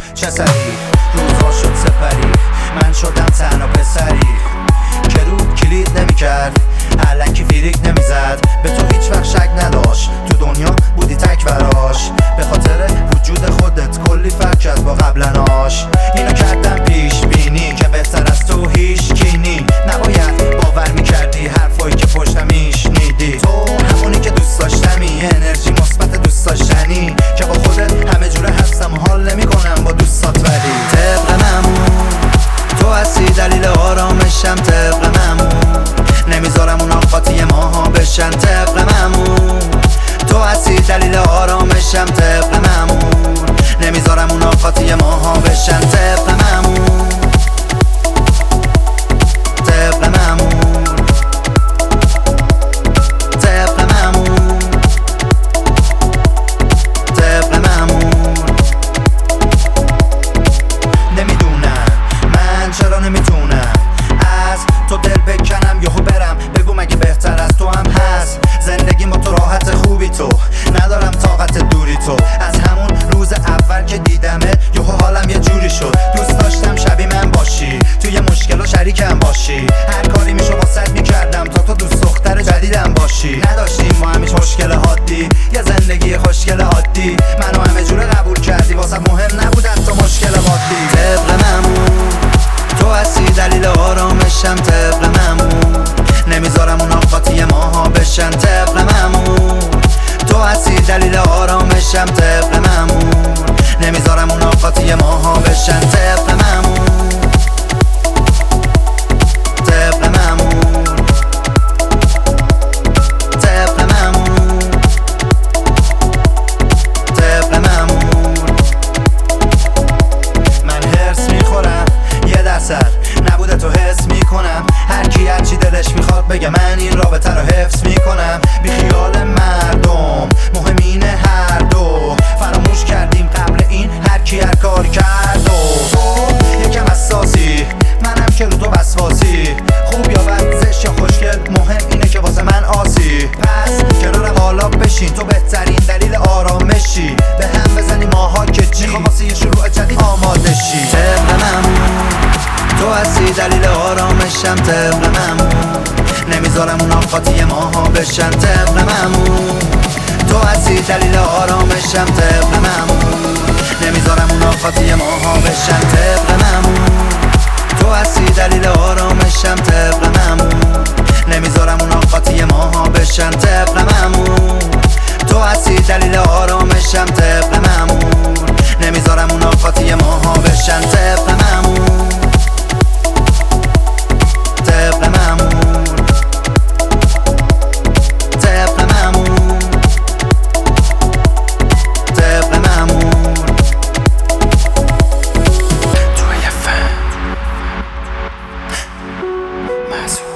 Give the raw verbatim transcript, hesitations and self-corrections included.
چه سری روزا شد سپری، من شدم تنها پسری که رو کلید نمیکرد، الکی فیریک نمیزد، به تو هیچ وقت شک نداشت، تو دنیا بودی تک براش، به خاطر وجود خودت کلی فرق کرد با قبلناش. اینو کردم پیش بینی که بهتر از تو هیچ کینی، نباید باور میکردی حرفایی که پشتم میشنیدی، تو همونی که دوست داشتمی، انرژی مثبت دوست داشتنی که با خودت همه جوره هستم و حال نمیکنم با دوستات، ولی طبق معمول تو هستی دلیل آرامشم، طبق معمول نمیذارم اون آقاتی ماها بشن، طبق معمول تو هستی دلیل آرامشم، طبق معمول نمیذارم اون آقاتی ماها بشن، طبق معمول طبق معمول طبق معمول طبق معمول. نمیدونم من چرا نمیتونم از تو دل بکنم یهو برم، بگو مگه بهتر از تو هم هست، زندگی با تو راحت خوبی، تو ندارم طاقت دوری، تو از همون روز اول که دیدمت یهو حالم یه جوری شد، دوست داشتم شبیه من باشی، توی مشکل و شریکم باشی، هر کاری میشو واسط میکردم تا تو دوست دختر جدیدم باشی، نداشتیم ما همیش مشکل حادی، یه زندگی خوشگل عادی، منو همه جوره قبول کردی، واسه مهم نبودن تو مشکل عادی، طبق معمول تو هستی دلیل آرامشم، طبق معمول نمیذارم اون آقاتی ماها بشن، طبق معمول تو هستی دلیل آرامشم، طبق معمول نمیذارم اون آقاتی ماها بشن، طبق معمول طبق معمول طبق معمول طبق معمول. من هرس میخورم یه درصد نبوده تو حس میکنم، هر کی هرچی دلش میخواد بگه، من این رابطه رو حفظ میکنم، بی خیال مردم مهم اینه هر دو فراموش کردیم قبل این هر کی هر کار کرد، و تو یکم حساسی منم که رو تو وسواسی، خوب یا بد زشت یا خوشگل مهم اینه که واسه من آسی، پس کنار حالا بشین تو بهترین دلیل آرامشی، به هم بزنی ماها که چی میخوام واسه یه شروع جدید آماده شی، طبق معمول تو هستی دلیل آرامشم، طبق معمول نمیذارم اون آقاتی ماها بشن، طبق معمول تو هستی دلیل آرامشم، طبق معمول نمیذارم اون آقاتی ماها بشن، طبق معمول تو هستی دلیل آرامشم، طبق معمول نمیذارم اون آقاتی ماها بشن، طبق معمول تو هستی دلیل آرامشم، طبق معمول نمیذارم اون آقاتی ماها بشن، طبق معمول طبق معمول طبق معمول طبق معمول. توی فن محسوب